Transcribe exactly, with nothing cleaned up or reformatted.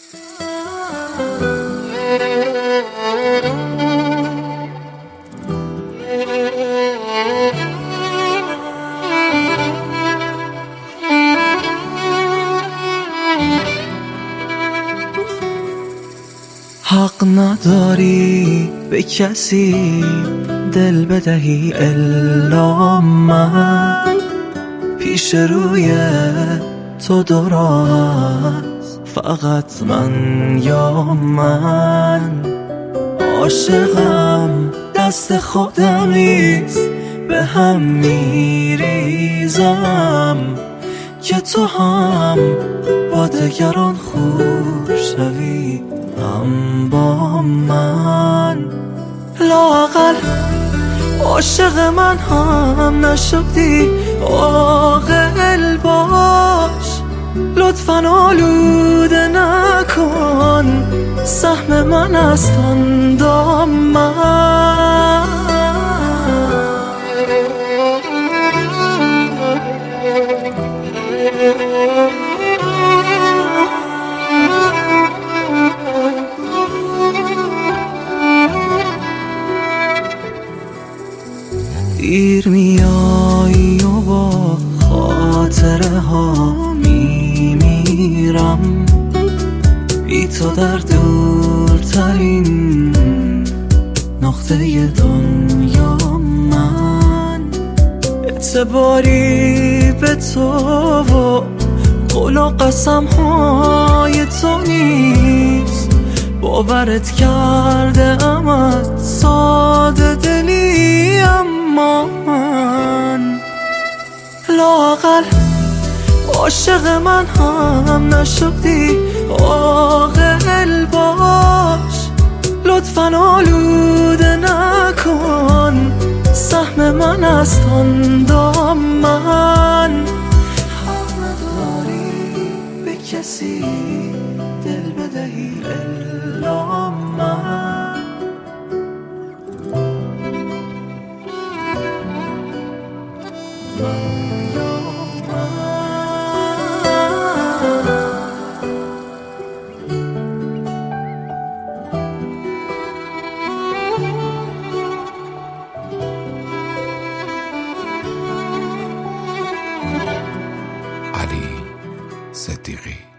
حق نداری به کسی دل بدهی الا من، پیش روی تو درست فقط من یا من. عاشقم دست خودم نیست، به هم میریزم که تو هم با دگران خوب شوی هم با من. لااقل عاشق من هم نشدی، عاقل باش، لطفاً آلوده نکن سهم من از دامن. دیر میایی و با خاطره ها میمیرم، بی تو در دورترین نقطه دنیا من. اعتباری به تو و قول و قسم های تو نیست، باورت کرده امت ساده دلی، اما من لااقل عاشق من هم نشدی، عاقل باش، لطفاً آلوده نکن سهم من از دامن. حق نداری به کسی دل بدهی الا من. من یا علی صدیقی.